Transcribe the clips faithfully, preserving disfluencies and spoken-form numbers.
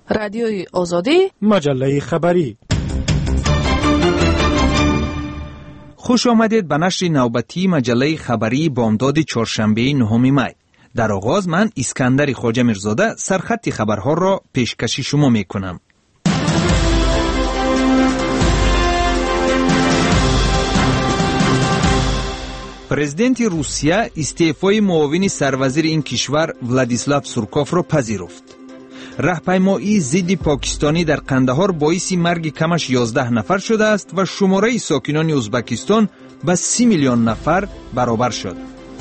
رادیوی آزادی، مجله خبری. خوش آمدید به نشر نوبتی مجله خبری بامداد چهارشنبه نهم می. در آغاز من اسکندر خواجه میرزاده سرخط خبرها را پیشکشی شما می کنم. پرزیدنت روسیه استعفای معاون سروزیر این کشور ولادیسلاو سورکوف را پذیرفت. راهپیمایی ضد پاکستانی در قندهار باعث مرگ کمش یازده نفر شده است و شماره ساکنان ازبکستان به سی میلیون نفر برابر شد.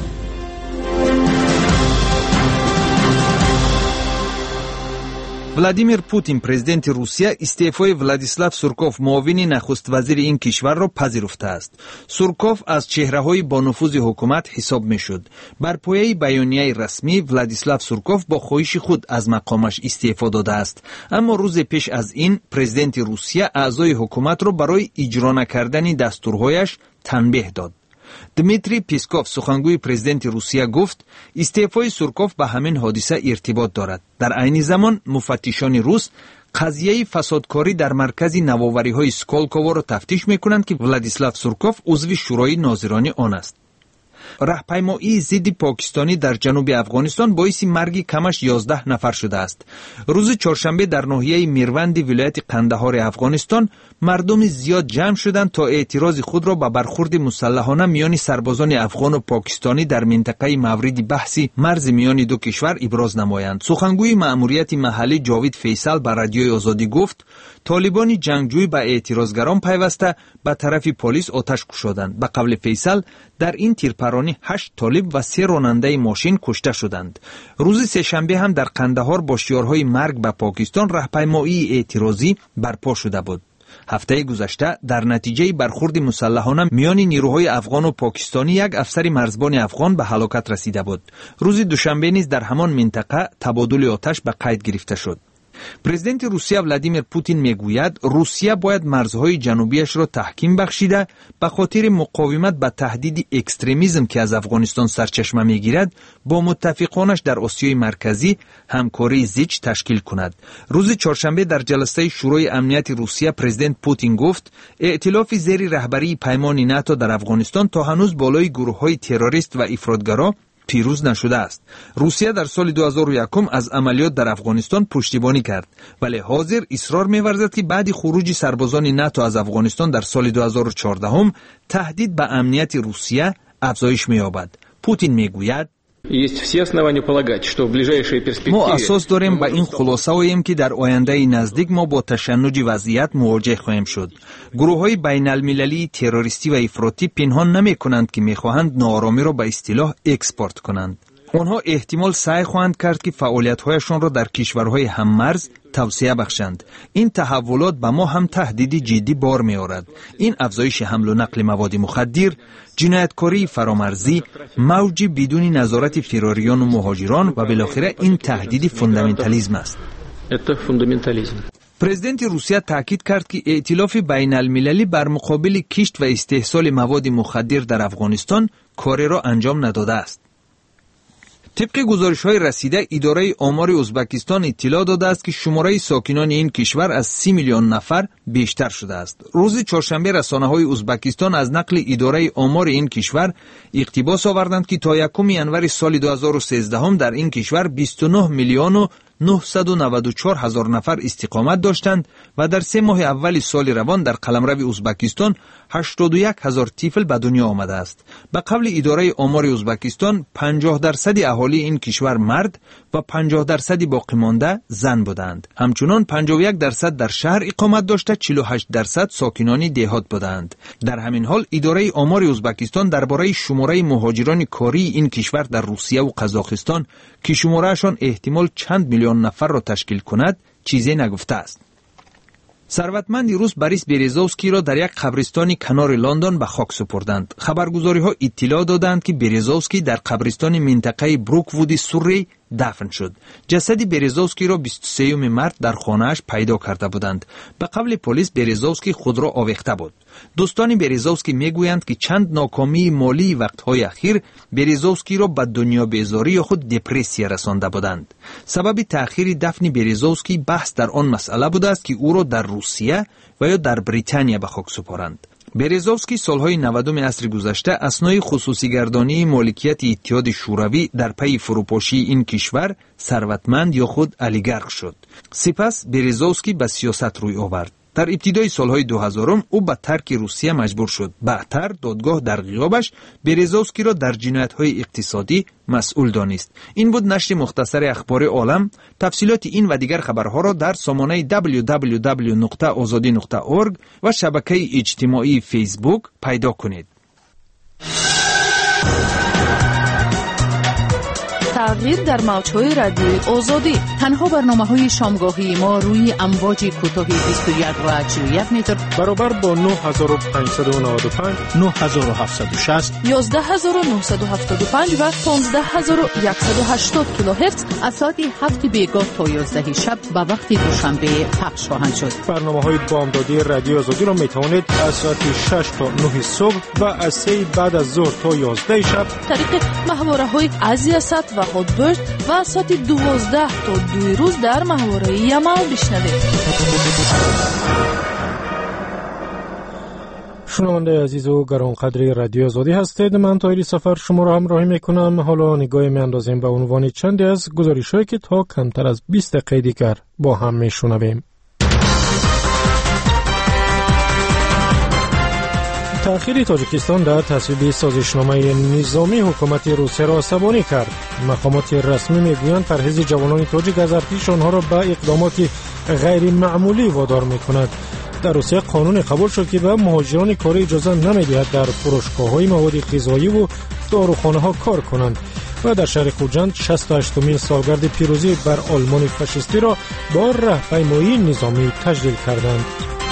ولادیمیر پوتین پرزیدنت روسیه استعفای ولادیسلاو سورکوف معاون نخست وزیر این کشور را پذیرفته است. سورکوف از چهره‌های با نفوذ حکومت حساب می‌شد. بر پایه بیانیه رسمی ولادیسلاو سورکوف با خواهش خود از مقامش استعفا داده است، اما روز پیش از این پرزیدنت روسیه اعضای حکومت را برای اجرا نکردن دستورهایش تنبیه داد. دمیتری پیسکوف سخنگوی پرزیدنت روسیه گفت استعفای سورکوف به همین حادثه ارتباط دارد. در عین زمان مفتشان روس قضیه فسادکاری در مرکز نوآوری‌های سکولکوو را تفتیش می‌کنند که ولادیسلاو سورکوف عضو شورای ناظران آن است. راهپیمایی ضد پاکستانی در جنوب افغانستان باعث مرگ کمش یازده نفر شده است. روز چهارشنبه در ناحیه میروند ولایت قندهار افغانستان مردم زیاد جمع شدند تا اعتراض خود را به برخورد مسلحانه میان سربازان افغان و پاکستانی در منطقه مورد بحثی مرز میان دو کشور ابراز نمایند. سخنگوی مأموریت محلی جاوید فیصل به رادیوی آزادی گفت طالبان جنگجوی به اعتراضگران پیوسته به طرف پلیس آتش گشودند. به قول فیصل در این تیرپرانی هشت طالب و سه راننده ماشین کشته شدند. روز سه‌شنبه هم در قندهار با شعارهای مرگ به پاکستان راهپیمایی اعتراضی برپا شده بود. هفته گذشته در نتیجه برخورد مسلحانه میان نیروهای افغان و پاکستانی یک افسر مرزبان افغان به هلاکت رسیده بود. روز دوشنبه نیز در همان منطقه تبادل آتش به قید گرفته شد. پرزیدنت روسیه ولادیمیر پوتین میگوید روسیه باید مرزهای جنوبیش را تحکیم بخشیده به خاطر مقاومت به تهدید اکستریمیسم که از افغانستان سرچشمه میگیرد با متفقانش در آسیای مرکزی همکاری زیچ تشکیل کند. روز چهارشنبه در جلسه شورای امنیت روسیه پرزیدنت پوتین گفت ائتلاف زیر رهبری پیمان ناتو در افغانستان تا هنوز بالای گروه‌های تروریست و افراطگرا پیروز نشده است. روسیه در سال دو هزار و یک از عملیات در افغانستان پشتیبانی کرد، ولی حاضر اصرار می‌ورزد که بعد خروج سربازان ناتو از افغانستان در سال دو هزار و چهارده تهدید به امنیت روسیه افزایش می‌یابد. پوتین می‌گوید ما اساس داریم به این خلاصه آییم که در آینده نزدیک ما با تشنج وضعیت مواجه خواهیم شد. گروه‌های بین‌المللی تروریستی و افراطی پنهان نمی‌کنند که می‌خواهند ناآرامی را به اصطلاح اکسپورت کنند. آنها احتمال سعی خواهند کرد که فعالیت‌هایشان را در کشورهای هم‌مرز توسعه بخشند. این تحولات به ما هم تهدیدی جدی بار می‌آورد. این افزایش حمل و نقل مواد مخدر، جنایتکاری فرامرزی، موج بدون نظارت فراریان و مهاجران و بالاخره این تهدید فوندامنتالیسم است. پرزیدنت روسیه تاکید کرد که ائتلاف بین‌المللی بر مقابل کشت و استحصال مواد مخدر در افغانستان کاری را انجام نداده است. طبق گزارش‌های رسیده اداره آمار ازبکستان اطلاع داده است که شماره ساکنان این کشور از سی میلیون نفر بیشتر شده است. روز چهارشنبه رسانه‌های ازبکستان از نقل اداره آمار این کشور اقتباس آوردند که تا یکم ینور سال دو هزار و سیزده در این کشور بیست و نه میلیون و نهصد و نود و چهار هزار نفر استقامت داشتند و در سه ماه اول سال روان در قلمرو ازبکستان هشتاد و یک هزار طفل به دنیا آمده است. به قول اداره آمار ازبکستان پنجاه درصد اهالی این کشور مرد و پنجاه درصد باقی مانده زن بودند. همچنان پنجاه و یک درصد در شهر اقامت داشته، چهل و هشت درصد ساکنان دهات بودند. در همین حال اداره آمار ازبکستان درباره شماره مهاجران کاری این کشور در روسیه و قزاقستان که شمارهشان احتمال چند میلیون نفر را تشکیل کند چیزی نگفته است. ثروتمند روس بریس بریزوفسکی را در یک قبرستان کنار لندن به خاک سپردند. خبرگزاری‌ها اطلاع دادند که بریزوفسکی در قبرستان منطقه بروکوود سوری دفن شد. جسد بریزوفسکی را بیست و سوم مارس در خانه‌اش پیدا کرده بودند. به قول پلیس بریزوفسکی خود را آویخته بود. دوستان بریزوفسکی میگویند که چند ناکامی مالی وقت‌های اخیر بریزوفسکی را به دنیا بیزاری یا خود دپرسیا رسانده بودند. سبب تأخیر دفن بریزوفسکی بحث در آن مسئله بوده است که او را در روسیه و یا در بریتانیا به خاک سپارند. بریزوفسکی سالهای نودم عصر گذشته اثنای خصوصی گردانی مالکیت اتحاد شوروی در پی فروپاشی این کشور ثروتمند یا خود اولیگارخ شد. سپس بریزوفسکی به سیاست روی آورد. در ابتدای سالهای دو هزارم او به ترک روسیه مجبور شد. بعدتر دادگاه در غیابش بریزوفسکی را در جنایت‌های اقتصادی مسئول دانست. این بود نشر مختصر اخبار عالم. تفصیلات این و دیگر خبرها را در سامانه دبلیو دبلیو دبلیو نقطه آزادی نقطه اورگ و شبکه اجتماعی فیسبوک پیدا کنید. تغییر در موج‌های رادیوی آزادی. تنها برنامه‌های شامگاهی ما روی امواج کوتاه بیست و یک و چهل و یک متر برابر با نه هزار و پانصد و نود و پنج، نه هزار و هفتصد و شصت، یازده هزار و نهصد و هفتاد و پنج و پانزده هزار و صد و هشتاد کیلوهرتز از ساعت هفت بیگاه تا یازده شب به وقت دوشنبه پخش خواهند شد. برنامه‌های بامدادی رادیو آزادی را می‌توانید از ساعت شش تا نه صبح و از سه بعد از ظهر تا یازده شب طریق محوره‌های ازیاست و هادبرد و ساعت دوازده تا دو روز در محوره یمل بشنوید. شنونده عزیز و گرانقدر رادیو آزادی هستید. من طاهری سفر شما را همراهی میکنم. حالا نگاهی میاندازیم به عنوان چندی از گزارش‌هایی که تا کمتر از بیست دقیقه دیگر با هم میشنویم. تأخیر تاجیکستان در تصویب سازشنامه نظامی حکومت روسیه را عصبانی کرد. مقامات رسمی میگویند پرهیز جوانان تاجیک از ارتش آنها را به اقدامات غیر معمولی وادار میکند. در روسیه قانون قبول شد که به مهاجران کاری اجازه نمیدهد در فروشگاه‌های مواد غذایی و داروخانه‌ها کار کنند. و در شهر خوجند شصت و هشتمین سالگرد پیروزی بر آلمان فاشیستی را با راهپیمایی نظامی تجلیل کردند.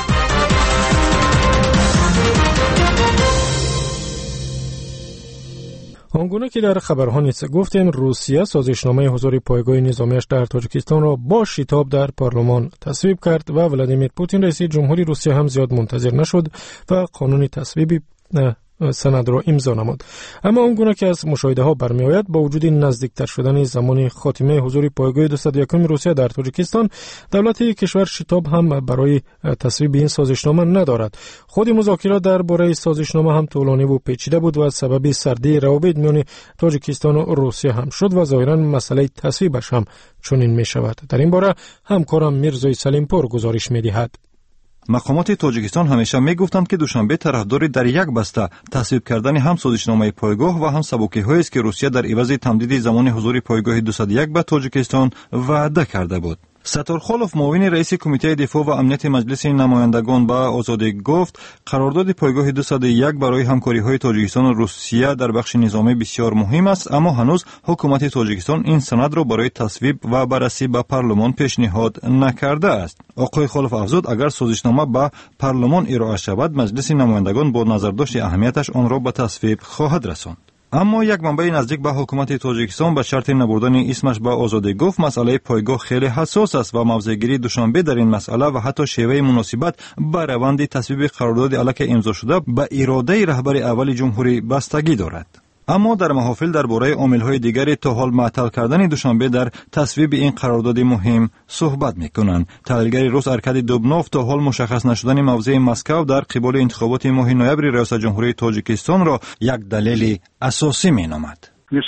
آنگونه که در خبرها نیز گفتیم، روسیه سازشنامه حضور پایگاه نظامیش در تاجیکستان را با شتاب در پارلمان تصویب کرد و ولادیمیر پوتین رئیس جمهوری روسیه هم زیاد منتظر نشد و قانون تصویب سند را امضا نمود. اما آنگونه که از مشاهده ها برمی آید، با وجود نزدیکتر شدن زمان خاتمه حضور پایگاه دویست و یک روسیه در تاجیکستان، دولت کشور شتاب هم برای تصویب این سازشنامه ندارد. خود مذاکرات درباره سازشنامه هم طولانی و پیچیده بود و سبب سردی روابط میان تاجیکستان و روسیه هم شد و ظاهرا مسئله تصویبش هم چنین می شود. در این باره همکارم میرزای سلیمپور گزارش می دهد. مقامات تاجیکستان همیشه میگفتند که دوشنبه طرفدار در یک بسته تصویب کردن هم سازشنامه پایگاه و هم سبکی‌هایی است که روسیه در عوض تمدید زمان حضور پایگاه دویست و یک به تاجیکستان وعده کرده بود. ستارخالوف معاون رئیس کمیته دفاع و امنیت مجلس نمایندگان به آزادی گفت قرارداد پایگاه دویست و یک برای همکاری‌های تاجیکستان و روسیه در بخش نظامی بسیار مهم است، اما هنوز حکومت تاجیکستان این سند را برای تصویب و بررسی به پارلمان پیشنهاد نکرده است. آقای خالوف افزود اگر سازشنامه به پارلمان ارائه شود، مجلس نمایندگان با نظرداشت اهمیتش آن را به تصویب خواهد رساند. اما یک منبع نزدیک به حکومت تاجیکستان به شرط نبردن اسمش به آزادی گفت مسئله پایگاه خیلی حساس است و موضع‌گیری دوشنبه در این مسئله و حتی شیوه مناسبت به روند تصویب قرارداد الک امضا شده به اراده رهبر اول جمهوری بستگی دارد. اما در محافل درباره عامل‌های دیگری تا حال معطل کردن دوشنبه در تصویب این قرارداد مهم صحبت می‌کنند. تحلیلگر روس ارکادی دوبنوف تا حال مشخص نشدن موضع مسکو در قبال انتخابات ماه نوامبر ریاست جمهوری تاجیکستان را یک دلیل اساسی می‌نامد.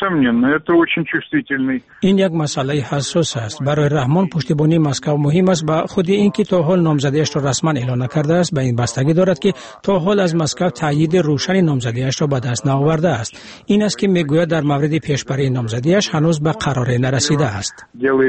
این یک مسئله حساس است. برای رحمان پشتیبانی مسکو مهم است. با خود اینکه تا حال نامزدیش را رسما اعلان نکرده است، به این بستگی دارد که تا حال از مسکو تایید روشن نامزدیش را به دست نآورده است. این است که میگوید در مورد پیشبری نامزدیش هنوز به قرار نرسیده است.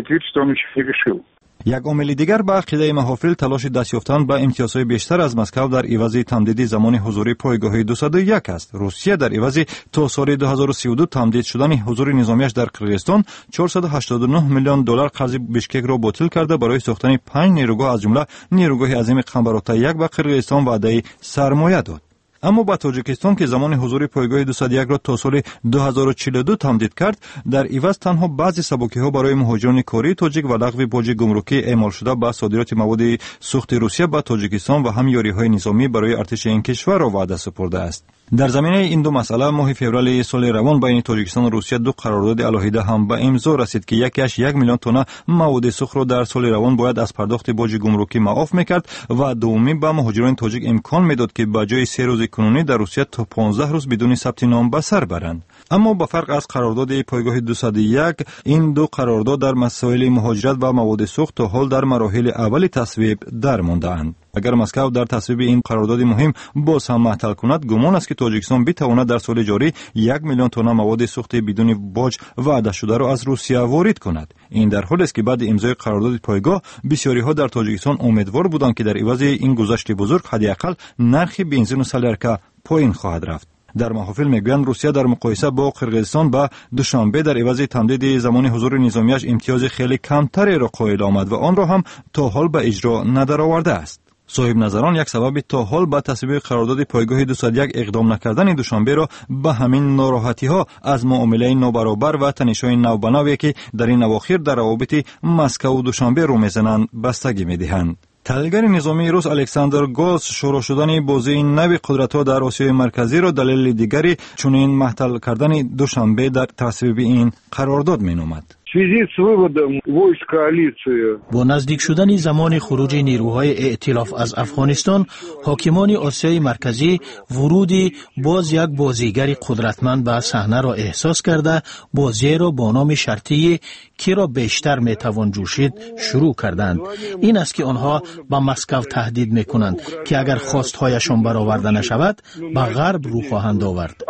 یک عامل دیگر به عقیده محافل تلاش دست یافتن به امتیازهای بیشتر از مسکو در عوض تمدید زمان حضور پایگاه دویست و یک است. روسیه در عوض تا سال دو هزار و سی و دو تمدید شدن حضور نظامیش در قرقیزستان چهارصد و هشتاد و نه میلیون دلار قرض بیشکک را باطل کرده برای ساختن پنج نیروگاه از جمله نیروگاه عظیم قنبرات یک به قرقیزستان وعده سرمایه داد. اما با تاجیکستان که زمان حضور پایگاه دویست و یک را تا سال دو هزار و چهل و دو تمدید کرد، در عوض تنها بعضی سبکی‌ها برای مهاجران کاری تاجیک و لغو باج گمرکی اعمال شده به صادرات مواد سوخت روسیه به تاجیکستان و هم یاری‌های نظامی برای ارتش این کشور را وعده سپرده است. در زمینه این دو مسئله ماه فوریه سال روان بین تاجیکستان و روسیه دو قرارداد علیحده هم به امضا رسید که یکیش یک میلیون تن مواد سوخت را در سال روان باید از پرداخت باج گمرکی معاف میکرد و دومی به مهاجران تاجیک امکان میداد که به جای سه روز کنونی در روسیه تا پانزده روز بدون ثبت نام به سر برند. اما با فرق از قرارداد پایگاه دویست و یک، این دو قرارداد در مسائل مهاجرت و مواد سوخت تا حال در مراحل اول تصویب در مانده اند. اگر مسکو در تصویب این قرارداد مهم باز هم معطل کند، گمان است که تاجیکستان بتواند در سال جاری یک میلیون تن مواد سوخت بدون باج وعده شده را از روسیه وارد کند. این در حالی است که بعد امضای قرارداد پایگاه بسیاری ها در تاجیکستان امیدوار بودند که در عوض این گذشت بزرگ حداقل نرخ بنزین و سالرکه پایین خواهد رفت. در محافل میگویند روسیه در مقایسه با قرقیزستان به دوشنبه در عوض تمدید زمان حضور نظامیش امتیاز خیلی کمتری را قائل آمد و آن را هم تا حال به اجرا ندرآورده است. صاحب نظران یک سبب تا حال به تصویب قرارداد پایگاه دویست و یک اقدام نکردن دوشنبه را به همین ناراحتی ها از معامله نابرابر و تنش‌های نوبناوی که در این اواخر در روابط مسکو و دوشنبه رو میزنند بستگی میدهند. تحلیلگر نظامی روس الکساندر گوس شروع شدن بازی نو قدرت‌ها در آسیای مرکزی را دلیل دیگری چنین معطل کردن دوشنبه در تصویب این قرارداد مینامد. با نزدیک شدن زمان خروج نیروهای ائتلاف از افغانستان، حاکمان آسیای مرکزی ورودی باز یک بازیگر قدرتمند به صحنه را احساس کرده، بازی را با نام شرطی کی را بیشتر میتوان جوشید شروع کردند. این است که آنها به مسکو تهدید میکنند که اگر خواستهایشان برآورده نشود به غرب رو خواهند آورد.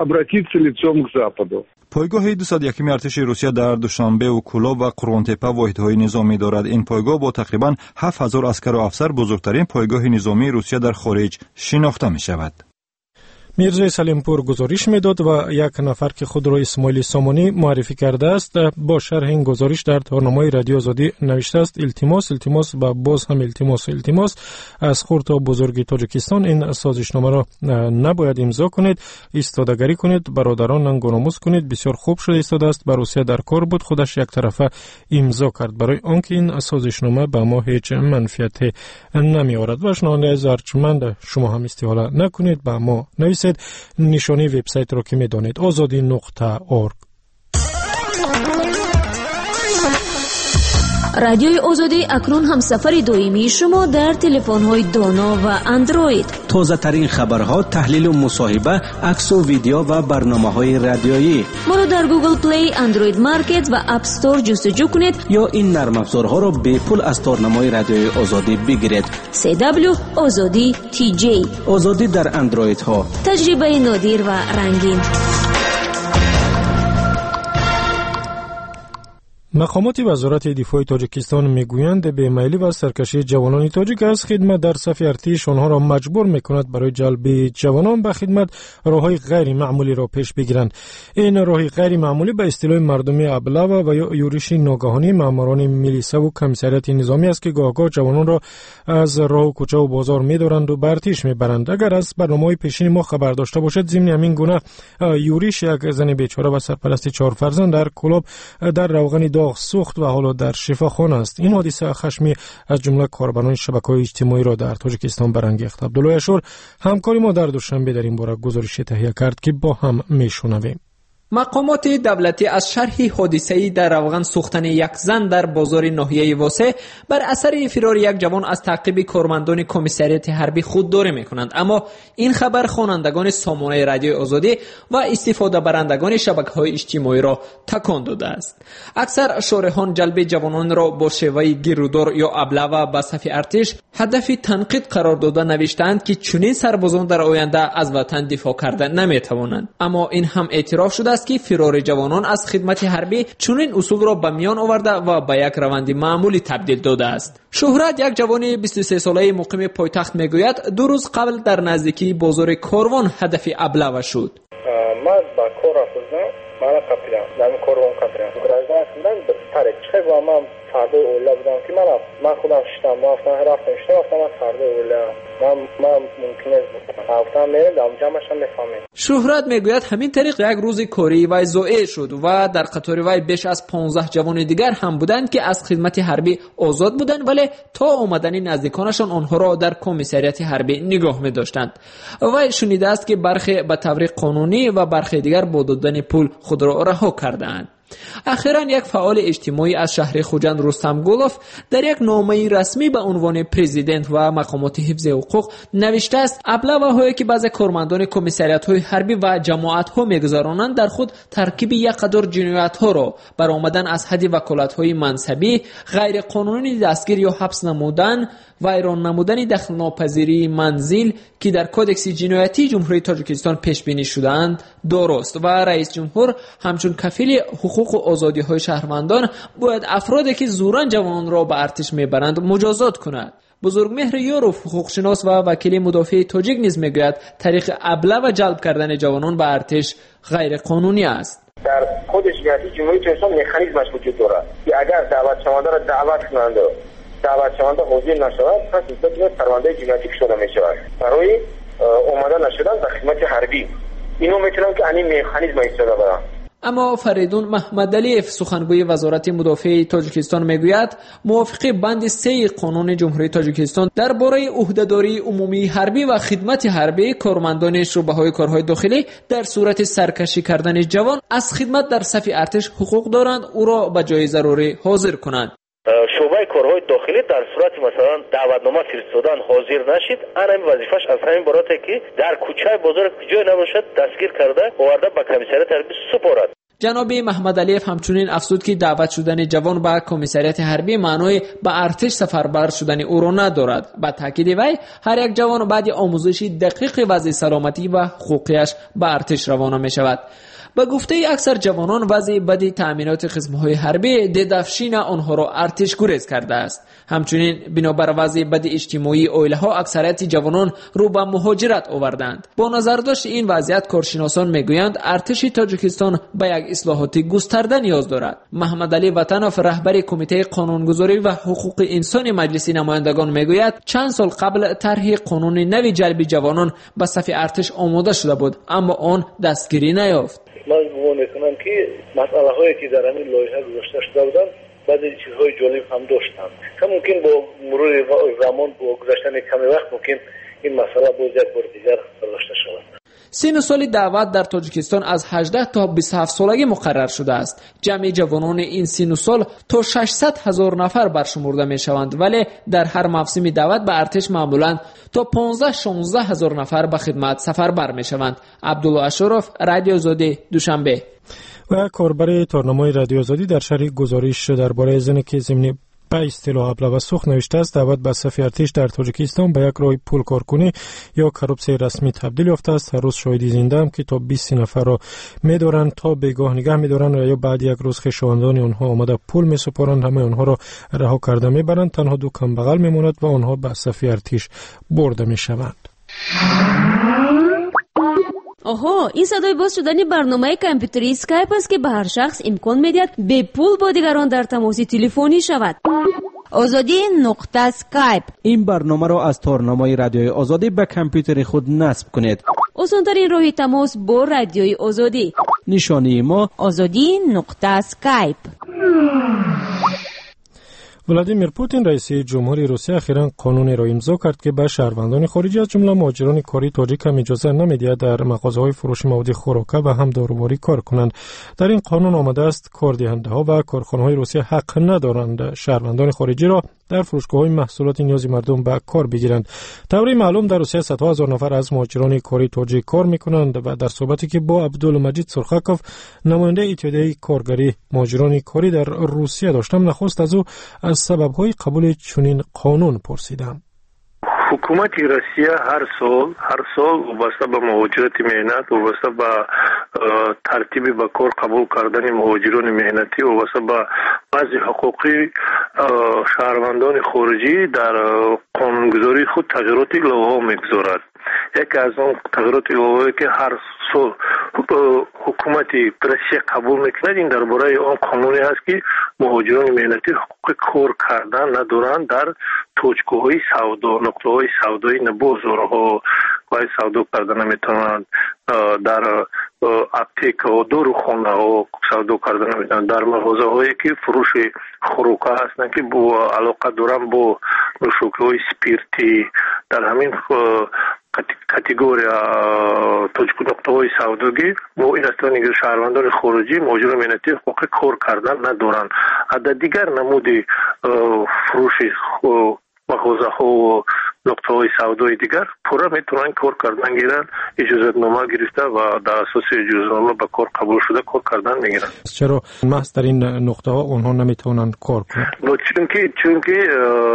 پایگاه دویست و یک ارتش روسیه در دوشنبه و کولا و قرونتپه واحدهای نظامی دارد. این پایگاه با تقریباً هفت هزار عسکر و افسر بزرگترین پایگاه نظامی روسیه در خارج شناخته می شود. میرزای سلیمپور گزارش میداد و یک نفر که خود را اسماعیل سامانی معرفی کرده است با شرح این گزارش در تارنامه رادیو آزادی نوشته است: التماس التماس و باز هم التماس التماس از خرد تا بزرگ تاجیکستان این سازشنامه را نباید امضا کنید، ایستادگری کنید، برادران ننگوناموس کنید. بسیار خوب شده ایستاده است. بر روسیه در کار بود، خودش یک طرفه امضا کرد برای آنکه این سازشنامه به ما هیچ منفعت نمی آورد. و شنونده ارجمند شما هم استحاله نکنید، به ما نویسید. نشانی وبسایت را که میدانید آزادی نقطه اورگ. رادیوی آزادی اکنون هم سفر دویمی شما در تلفن‌های دانا و اندروید. تازه ترین خبرها، تحلیل و مصاحبه، عکس و ویدیو و برنامه‌های رادیویی. ما را در گوگل پلی، اندروید مارکت و اپ استور جستجو کنید یا این نرم افزارها را به پول از تارنمای رادیوی آزادی بگیرید. سی دبلیو آزادی تی جی. آزادی در اندروید ها. تجربه نادر و رنگین. مقامات وزارت دفاع تاجیکستان میگویند به میلی و سرکشی جوانان تاجیک از خدمت در صف ارتش آنها را مجبور میکند برای جلب جوانان به خدمت راههای غیر معمولی را پیش بگیرند. این راه غیر معمولی به اصطلاح مردمی ابله و یا یورش ناگهانی ماموران میلیسا و کمیسریات نظامی است که گاهگاه جوانان را از راه و کوچه و بازار میدارند و به ارتش میبرند. اگر از برنامه‌های پیشین ما خبر داشته باشد، ضمن همین گونه یورش یک زن بیچاره و سرپرست چهار فرزند در کلاب در روغن داغ سوخت و حالا در شفاخانه است. این حادثه خشمی از جمله کاربران شبکه‌های اجتماعی را در تاجیکستان برانگیخت. عبدالله اشور همکاری ما در دوشنبه در این باره گزارش تهیه کرد که با هم میشنویم. مقامات دولتی از شرح حادثه‌ای در روغن سوختن یک زن در بازار ناحیه واسع بر اثر فرار یک جوان از تعقیب کارمندان کمیسریات حربی خودداری می‌کنند، اما این خبر خوانندگان سامانه رادیو آزادی و استفاده برندگان شبکه‌های اجتماعی را تکان داده است. اکثر شارحان جلب جوانان را با شیوه گیرودار یا ابله و به صف ارتش هدف تنقید قرار داده نوشتند که چنین سربازان در آینده از وطن دفاع کرده نمی‌توانند. اما این هم اعتراف شده است که فرار جوانان از خدمت حربی چنین اصول را به میان آورده و به یک روند معمولی تبدیل داده است. شهرت، یک جوان بیست و سه ساله مقیم پایتخت میگوید دو روز قبل در نزدیکی بازار کاروان هدف ابله شد. من با کار رفتم، من کپیدم، من کاروان کپیدم. گرایدن فرق چه با من فردا اولا بودم که من من خودم شدم ما افتم رفتم شدم افتم من فردا اولا من من ممکنه افتم میرم جمعش هم میفهمم. شهرت میگوید همین طریق یک روز کاری وی ضایع شد و در قطار وی بیش از پانزده جوان دیگر هم بودند که از خدمت حربی آزاد بودند ولی تا آمدن نزدیکانشان آنها را در کمیسریات حربی نگاه می‌داشتند. وی شنیده است که برخی به طور قانونی و برخی دیگر با دادن پول خود را رها کردند. اخیراً یک فعال اجتماعی از شهر خوجند رستم گولوف در یک نامه رسمی به عنوان پرزیدنت و مقامات حفظ حقوق نوشته است ابلاغ‌هایی که بعضی کارمندان کمیسریات‌های حربی و جماعت‌ها می‌گذرانند در خود ترکیب یک قدر جنایت‌ها را برآمدن از حد وکالت‌های منصبی، غیر قانونی دستگیر یا حبس نمودن، ویران نمودن دخل ناپذیری منزل که در کودکس جنایتی جمهوری تاجیکستان پیش بینی شدند درست و رئیس جمهور همچون کفیل حقوق و آزادی‌های شهروندان باید افرادی که زوراً جوانان را به ارتش میبرند مجازات کند. بزرگمهر یوروف حقوقشناس و وکیل مدافع تاجیک نیز میگوید طریق ابله و جلب کردن جوانان به ارتش غیر قانونی است. در کودکس جنایتی جمهوری تاجیکستان مکانیزمش وجود دارد که اگر دعوت شونده را دعوت کنند دعوت شونده حاضر نشود پس این پرونده جنایتی شده می شود برای اومدن نشدن در خدمت حربی. اینو میتونم که این مکانیزم استفاده برم. اما فریدون محمدعلیف سخنگوی وزارت مدافع تاجیکستان میگوید موافق بند سه قانون جمهوری تاجیکستان درباره عهدهداری عمومی حربی و خدمت حربی کارمندان شعبه‌های کارهای داخلی در صورت سرکشی کردن جوان از خدمت در صف ارتش حقوق دارند او را به جای ضروری حاضر کنند. شعبه کارهای داخلی در صورت مثلا دعوتنامه فرستادن حاضر نشید همین وظیفش از همین براته که در کوچه بازار جای نباشد دستگیر کرده آورده به کمیسریات حربی سپارد. جناب محمدعلیف همچنین افزود که دعوت شدن جوان به کمیسریات حربی معنای به ارتش سفربر شدن او را ندارد. با تاکید وی هر یک جوان بعد آموزش دقیق وضع سلامتی و حقوقیش به ارتش روانه می شود. به گفته اکثر جوانان وضع بدی تأمینات خدمت‌های حربی ددفشین آنها را ارتش گریز کرده است. همچنین بنابر وضع بد اجتماعی عائله‌ها اکثریت جوانان رو به مهاجرت آوردند. با نظر داشت این وضعیت کارشناسان میگویند ارتش تاجیکستان به یک اصلاحات گسترده نیاز دارد. محمدعلی وطنوف رهبر کمیته قانونگذاری و حقوق انسانی مجلس نمایندگان میگوید چند سال قبل طرح قانون نوی جلب جوانان به صف ارتش آماده شده بود اما آن دستگیری نیافت. من گمان میکنم که مسئله هایی که در همین لایحه گذاشته شده بودن بعضی چیزهای جالب هم داشتن که ممکن با مرور زمان با گذشتن کمی وقت ممکن این مسئله باز یک بار دیگر برداشته شود. سن سال دعوت در تاجیکستان از هجده تا بیست و هفت سالگی مقرر شده است. جمع جوانان این سن سال تا ششصد هزار نفر برشمرده می شوند ولی در هر موسم دعوت به ارتش معمولاً تا پانزده شانزده هزار نفر به خدمت سفربر می شوند. عبدالله اشرف، رادیو آزادی، دوشنبه. و کاربر تارنمای رادیو آزادی در شرح گزارش درباره زنی که ضمن به اصطلاح ابله و سوخت نوشته است دعوت به صف ارتش در تاجیکستان به یک راه پول کارکنی یا کروپسی رسمی تبدیل یافته است. هر روز شاهدی زنده ام که تا بیست نفر را می‌دارند تا بگاه نگه می‌دارند و یا بعد یک روز خویشاوندان آنها آمده پول می‌سپارند همه آنها را رها کرده می‌برند تنها دو کم بغل می‌ماند و آنها به صف ارتش برده می‌شوند. آها این صدای باز شدن برنامه کامپیوتری اسکایپ است که به هر شخص امکان می‌دهد به پول با دیگران در تماس تلفنی شود. آزادی نقطه اسکایپ. این برنامه را از تارنمای رادیوی آزادی به کامپیوتر خود نصب کنید. آسان‌ترین راه تماس با رادیوی آزادی. نشانی ما آزادی نقطه اسکایپ. ولادیمیر پوتین رئیس جمهوری روسیه اخیراً قانونی را امضا کرد که به شهروندان خارجی از جمله مهاجران کاری تاجیک هم اجازه نمی‌دهد در مغازه‌های فروش مواد خوراکه و هم داروباری کار کنند. در این قانون آمده است کاردهنده‌ها و کارخانه‌های روسیه حق ندارند شهروندان خارجی را در فروشگاه‌های محصولات نیاز مردم به کار بگیرند. طوری معلوم در روسیه صدها هزار نفر از مهاجران کاری تاجیک کار می‌کنند و در صحبتی که با عبدالمجید سرخکوف نماینده اتحادیه کارگری مهاجران کاری در روسیه داشتم نخست از او از سبب‌های قبول چنین قانون پرسیدم. حکومت روسیه هر سال هر سال وابسته به مهاجرت مهنت و وابسته به ترتیب به کار قبول کردن مهاجران مهنتی و وابسته به بعضی حقوقی شهروندان خارجی در قانونگذاری خود تغییرات لوحه میگذارد. یکی از اون تغییرات الهی که هر سال حکومت روسیه قبول میکنه این درباره اون قانونی هست که مهاجران مهنتی حقوق کار کردن ندارند در توچکه‌های سودا، نقطه‌های سودایی نه بازارها و سودا کردن نمیتونند، در اپتیک و داروخانه ها سودا کردن نمیتونند، در مغازه هایی که فروش خوراک هستند که با علاقه دارن با نوشاکی‌های اسپریتی، در همین کاتگوری توچک نقطه‌های سوداگی ما این اصلا نگه شهروندان خارجی مهاجران مهنتی حقوق کار کردن ندارند. عدد دیگر نمود فروش مغازه ها و نقطه های سودای دیگر پورا میتونن کار کردن گیرن، اجازت نامه گرفته و در اساس اجازت نامه به کار قبول شده کار کردن میگیرن. چرا محض در این نقطه ها اونها نمیتونن کار کنن؟ چونکه چونکه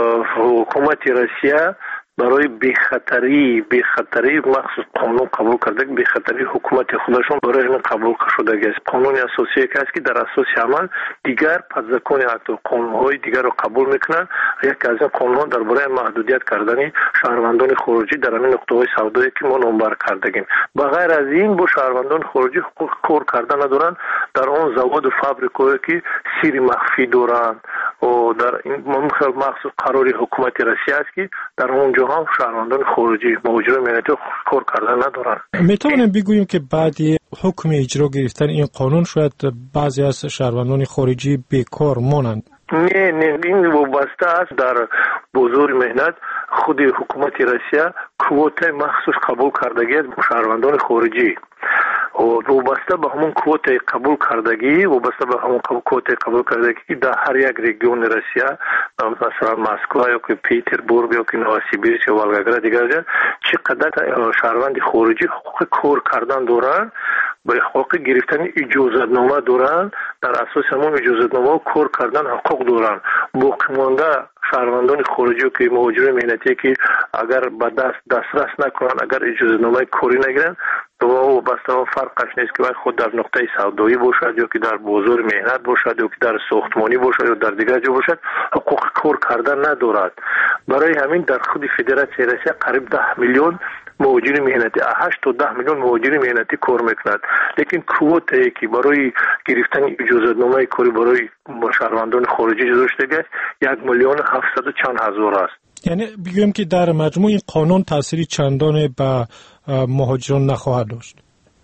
حکومت روسیه برای بی‌خطری بی‌خطری مخصوص قانون قبول کرده که بی‌خطری حکومت خودشون برای این قبول شده است. قانون اساسی که است که در اساس عمل دیگر پادزکون حتی قانون‌های دیگر رو قبول میکنن. یکی از این قانون درباره محدودیت کردن شهروندان خارجی در همین نقطه‌های سودایی که ما نمبر کردیم. بغیر از این با شهروندان خارجی حقوق کار کردن ندارن در اون زواد و فابریکایی که سیر مخفی دارن و در این مخصوص قراری حکومت روسیه است که در اونجا هم شهروندان خارجی مهاجران مهنتی کار کردن ندارن. میتونیم بگوییم که بعدی حکم اجرا گرفتن این قانون شاید بعضی از شهروندان خارجی بیکار مانند. نه نه این وابسته است در بازار مهنت خود حکومت روسیه کوتا مخصوص قبول کردگی از شهروندان خارجی و وابسته به همون کوتا قبول کردگی وابسته به همون کوتا قبول کردگی که در هر یک رژیون روسیه مثلا مسکو یا که پیتربورگ یا که نوسیبیرسک یا ولگراد دیگر چقدر شهروند خارجی حقوق کار کردن دارن با حقوق گرفتن اجازت نامه دارن، در اساس همون اجازت نامه کار کردن حقوق دارن. باقی مانده شهروندان خارجی که مهاجران مهنتی که اگر به دست دسترس نکنن، اگر اجازت نامه کاری نگیرن، تو بسته فرقش نیست که خود در نقطه سودایی باشد یا که در بازار مهنت باشد یا که در ساختمانی باشد یا در دیگر جا باشد حقوق کار کردن ندارد. برای همین در خود فدراسیون روسیه قریب ده میلیون مهاجر مهنتی، هشت تا ده میلیون مهاجر مهنتی کار میکند، لیکن کوتایی که برای گرفتن اجازت نامه کاری برای شهروندان خارجی گذاشته است یک میلیون هفتصد و چند هزار است. یعنی بگویم که در مجموع این قانون تأثیری چندان به مهاجران نخواهد داشت.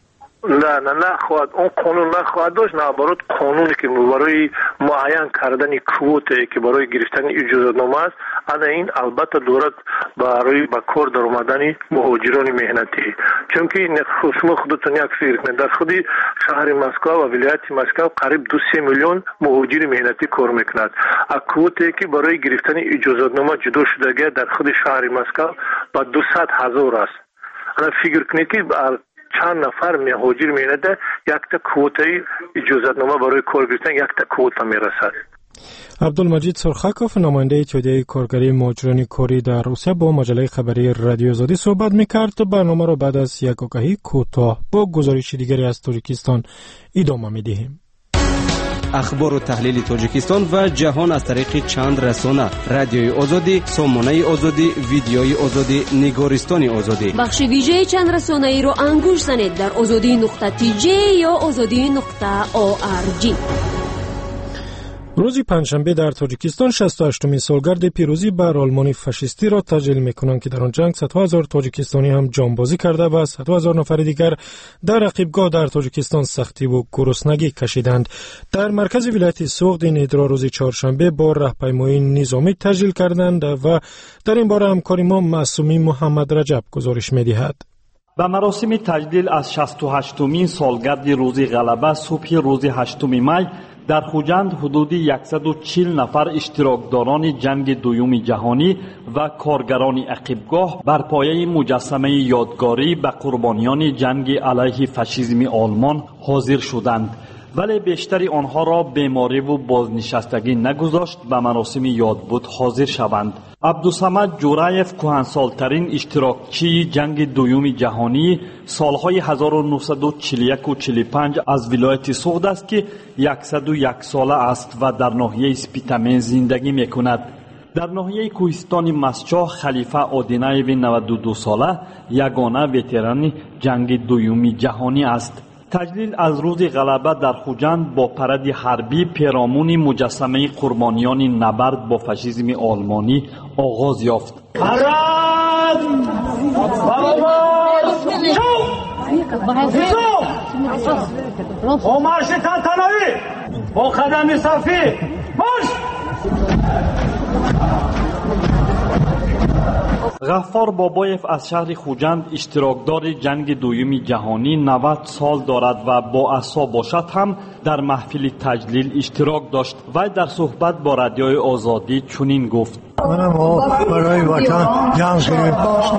نه نه نخواهد، اون قانون نخواهد داشت. نه برای قانونی که برای معین کردن کوتایی که برای گرفتن اجازت نامه است، انا این البته دارد برای به کار در آمدن مهاجران مهنتی. چون که شما خودتون یک فکر کنید در خود شهر مسکو و ولایت مسکو قریب دو سه میلیون مهاجر مهنتی کار میکند. کوتایی که برای گرفتن اجازت نامه جدا شده در خود شهر مسکو با دویست هزار است. انا فکر کنید که چند نفر مهاجر مهنتی یک تا کوتای اجازت نامه برای کار گرفتن یک تا کوتا میرسد. عبدالمجید سرخکوف نماینده اتحادیه کارگری مهاجران کاری در روسیه با مجله خبری رادیو آزادی صحبت میکرد. برنامه را بعد از یک آگهی کوتاه با گزارش دیگری از تاجیکستان ادامه میدهیم. اخبار و تحلیل تاجیکستان و جهان از طریق چند رسانه: رادیوی آزادی، سامانه آزادی، ویدیوی آزادی، نگارستان آزادی. بخش ویژه چند رسانه ای را انگوش زنید در آزادی نقطه تی جی یا آزادی نقطه او آر جی. روز پنجشنبه در تاجیکستان شصت و هشتمین سالگرد پیروزی بر آلمان فاشیستی را تجلیل می‌کنند که در آن جنگ صدها هزار تاجیکستانی هم جانبازی کرده و صدها هزار نفر دیگر در رقیبگاه در تاجیکستان سختی و گرسنگی کشیدند. در مرکز ولایت سوخت این اجرا روز چهارشنبه با راهپیمایی نظامی تجلیل کردند و در این باره همکار ما معصومی محمد رجب گزارش می‌دهد. به مراسم تجلیل از شصت و هشتمین سالگرد روز غلبه صبح روز هشتم می در خوجند حدود صد و چهل نفر اشتراکداران جنگ دوم جهانی و کارگران عقیبگاه بر پایه مجسمه یادگاری به قربانیان جنگ علیه فاشیسم آلمان حاضر شدند، ولی بیشتر آنها را بیماری و بازنشستگی نگذاشت به مراسم یادبود حاضر شوند. عبدالصمد جورایف کهنسالترین اشتراکچی جنگ دوم جهانی سالهای هزار و نهصد و چهل و یک و چهل و پنج از ولایت سوخت است که صد و یک ساله است و در ناحیه اسپیتامن زندگی میکند. در ناحیه کوهستان مسچا خلیفه آدینایو نود و دو ساله یگانه وتران جنگ دوم جهانی است. تجلیل از روز غلبه در خوجند با پرد حربی پیرامون مجسمه قربانیان نبرد با فاشیسم آلمانی آغاز یافت. با مارش تنتنایی با قدم صافی مارش. غفار بابایف از شهر خوجند اشتراکدار جنگ دوم جهانی نود سال دارد و با عصا باشد هم در محفل تجلیل اشتراک داشت و در صحبت با رادیوی آزادی چنین گفت: ما برای وطن جنگ کردیم،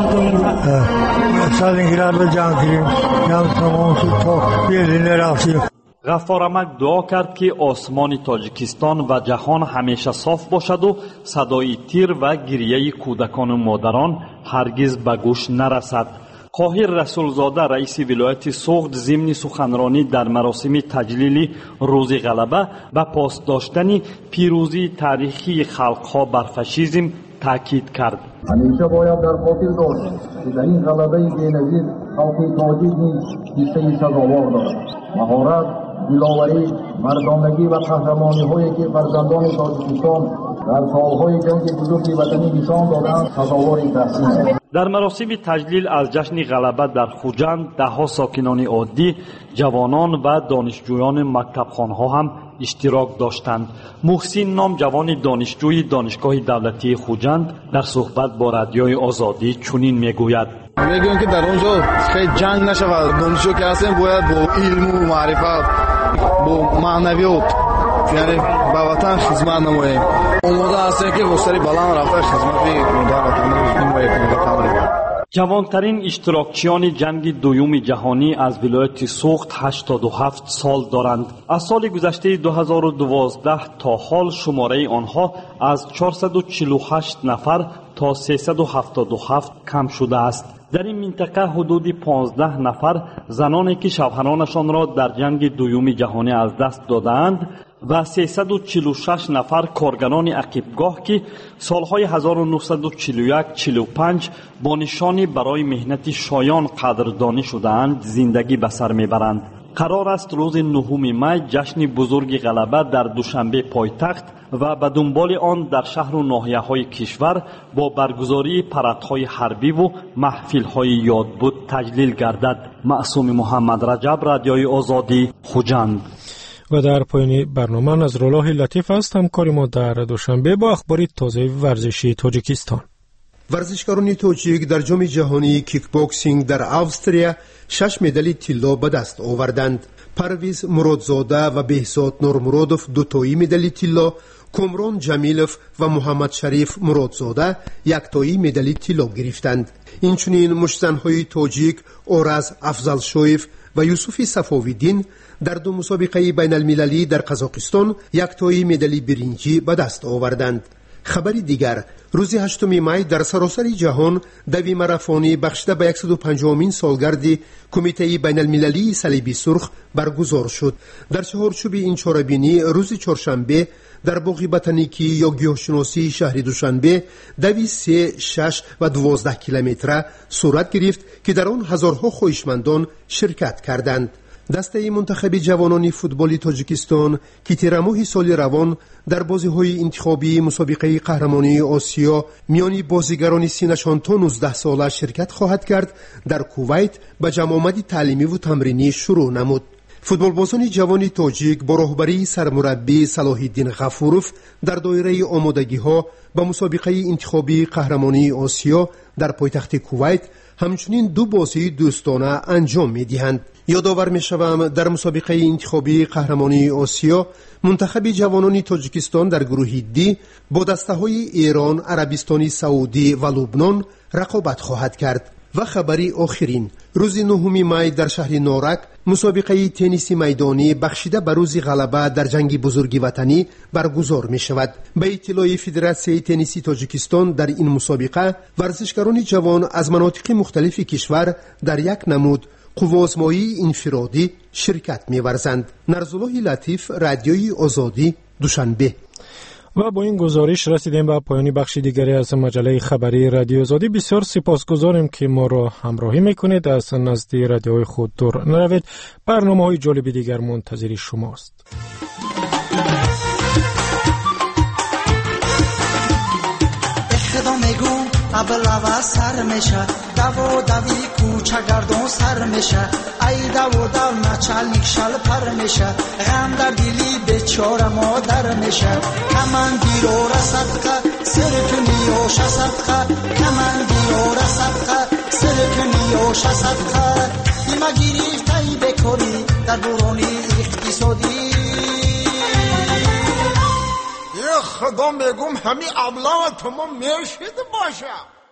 سالگرد جنگ کردیم، جنگ تمام شد تا برلین رفتیم. غفار امک دعا کرد که آسمان تاجیکستان و جهان همیشه صاف باشد و صدای تیر و گریه کودکان و مادران هرگز به گوش نرسد. قاهر رسولزاده رئیس ولایت سوخت ضمن سخنرانی در مراسم تجلیل روز غلبه و پاس داشتن پیروزی تاریخی خلقها بر فاشیسم تاکید کرد. همیشه باید در خاطر داشت که در این غلبه بی‌نظیر خلق تاجیک نیز حصه سزاوار دارد. مهارت، دلاوری، مردانگی و قهرمانی هایی که فرزندان تاجیکستان در سالهای جنگ بزرگ وطنی نشان دادند سزاوار این تحسین است. در مراسم تجلیل از جشن غلبه در خوجند دهها ساکنان عادی، جوانان و دانشجویان مکتبخانه‌ها هم اشتراک داشتند. محسن نام جوان دانشجوی دانشگاه دولتی خوجند در صحبت با رادیوی آزادی چنین میگوید: میگویم که در اونجا خیلی جنگ نشود. دانشجو که هستیم باید با علم و معرفت با معنویات یعنی با وطن خدمت نماییم. آماده هستیم که با سری بلند رفته خدمت در وطن نماییم. جوانترین اشتراکچیان جنگ دوم جهانی از ولایت سوخت هشتاد و هفت سال دارند. از سال گذشته دو هزار و دوازده تا حال شماره آنها از چهارصد و چهل و هشت نفر تا سیصد و هفتاد و هفت کم شده است. در این منطقه حدود پانزده نفر زنانی که شوهرانشان را در جنگ دوم جهانی از دست دادند و سیصد و چهل و شش نفر کارگران عقیبگاه که سالهای هزار و نهصد و چهل و یک چهل و پنج با نشانی برای مهنت شایان قدردانی شده‌اند زندگی به سر میبرند. قرار است روز نهم می جشن بزرگ غلبه در دوشنبه پایتخت و به دنبال آن در شهر و ناحیه‌های کشور با برگزاری پرادهای حربی و محفل‌های یادبود تجلیل گردد. معصوم محمد رجب، رادیوی آزادی، خوجند. و در پایان برنامه نظرالله لطیف است همکار ما در دوشنبه با اخبار تازه ورزشی تاجیکستان. ورزشکاران تاجیک در جام جهانی کیک باکسینگ در استرالیا شش مدال طلا به دست آوردند. پرویز مرادزاده و بهزاد نورمرادوف دو تایی مدال طلا، کامران جمیلوف و محمد شریف مرادزاده یک تایی مدال طلا گرفتند. اینچنین مشتزن‌های تاجیک آرز افضلشویف و یوسف صفاویدین در دو مسابقه بین المللی در قزاقستان یک تایی مدال برنجی به دست آوردند. خبری دیگر، روز هشتم می در سراسر جهان دوی ماراتونی بخشیده به صد و پنجمین سالگرد کمیته بین المللی صلیب سرخ برگزار شد. در چهارچوب این چهاربینی روز چهارشنبه در باغ بوتانیکی یا گیاهشناسی شهر دوشنبه دوی سه، شش و دوازده کیلومتر صورت گرفت که در آن هزارها خواهشمندان شرکت کردند. دسته منتخب جوانان فوتبال تاجیکستان که تیر ماه سال روان در بازی‌های انتخابی مسابقه قهرمانی آسیا میان بازیگران سینشان تا نوزده ساله شرکت خواهد کرد در کویت به جمع آمد تعلیمی و تمرینی شروع نمود. فوتبالبازان جوان تاجیک با راهبری سرمربی صلاح الدین غفوروف در دایره آمادگی‌ها به مسابقه انتخابی قهرمانی آسیا در پایتخت کویت همچنین دو بازی دوستانه انجام می‌دهند. یادآور می‌شوم در مسابقه انتخابی قهرمانی آسیا منتخب جوانان تاجیکستان در گروه دی با دسته‌های ایران، عربستان سعودی و لبنان رقابت خواهد کرد. و خبری آخرین، روز نهم می در شهر نارک مسابقه تنیس میدانی بخشیده به روز غلبه در جنگ بزرگ وطنی برگزار می شود. به اطلاع فدراسیون تنیس تاجیکستان در این مسابقه ورزشکاران جوان از مناطق مختلف کشور در یک نمود قوازمایی انفرادی شرکت می ورزند. نرزالله لطیف، رادیوی آزادی، دوشنبه. و با این گزارش رسیدیم به پایان بخش دیگری از مجله خبری رادیو آزادی. بسیار سپاسگزاریم که ما را همراهی میکنید. از نزد رادیوهای خود دور نروید. برنامه‌های جالب دیگر منتظر شماست. ابلوا سر میشه دو دوی کوچه گردون سر میشه ای دو دو نچل شل پر میشه غم در دلی بیچاره مادر میشه کمن دیرو صدقه سرکنی و صدقه کمن دیرو صدقه سرکنی و صدقه ایما گریفتای بکوری در دورانی اقتصادی خدا میگم همین ابلا تمام میشید باشه.